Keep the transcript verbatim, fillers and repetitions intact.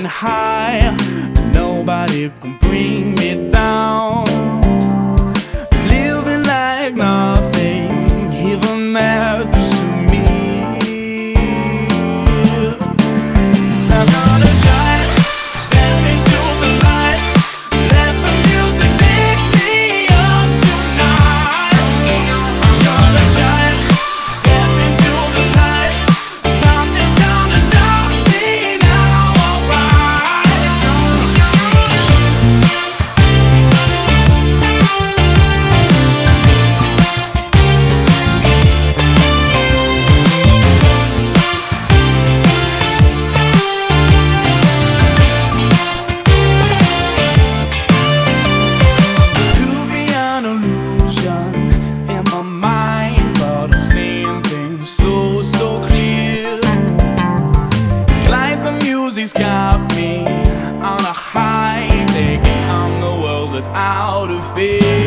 flying high, nobody can bring me down. Living like nothing even matters to me. So I'm gonna shine, step into the light, let the music pick me up tonight. I'm gonna shine, step into the light, nothing's gonna stop me now, alright. This could be an illusion in my mind, but I'm seeing things so, so clear. It's like the music's got me on a high, taking on the world without a fear.